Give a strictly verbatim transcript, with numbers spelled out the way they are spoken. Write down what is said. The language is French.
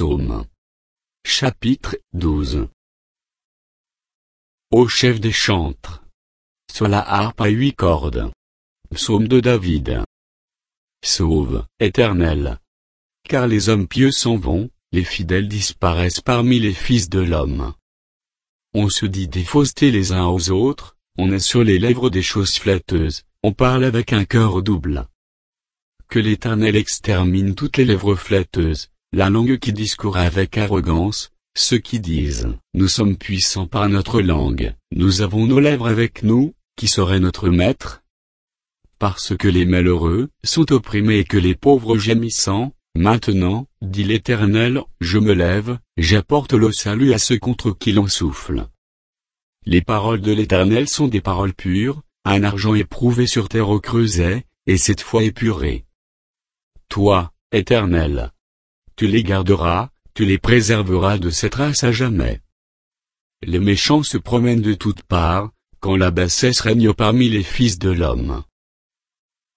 Psaumes. Chapitre douze. Ô chef des chantres, sur la harpe à huit cordes. Psaume de David. Sauve, Éternel. Car les hommes pieux s'en vont, les fidèles disparaissent parmi les fils de l'homme. On se dit des faussetés les uns aux autres, on est sur les lèvres des choses flatteuses, on parle avec un cœur double. Que l'Éternel extermine toutes les lèvres flatteuses, la langue qui discourt avec arrogance, ceux qui disent « Nous sommes puissants par notre langue, nous avons nos lèvres avec nous, qui serait notre maître ?» Parce que les malheureux sont opprimés et que les pauvres gémissant, maintenant, dit l'Éternel, je me lève, j'apporte le salut à ceux contre qui l'on souffle. Les paroles de l'Éternel sont des paroles pures, un argent éprouvé sur terre au creuset, et cette fois épuré. Toi, Éternel, tu les garderas, tu les préserveras de cette race à jamais. Les méchants se promènent de toutes parts, quand la bassesse règne parmi les fils de l'homme.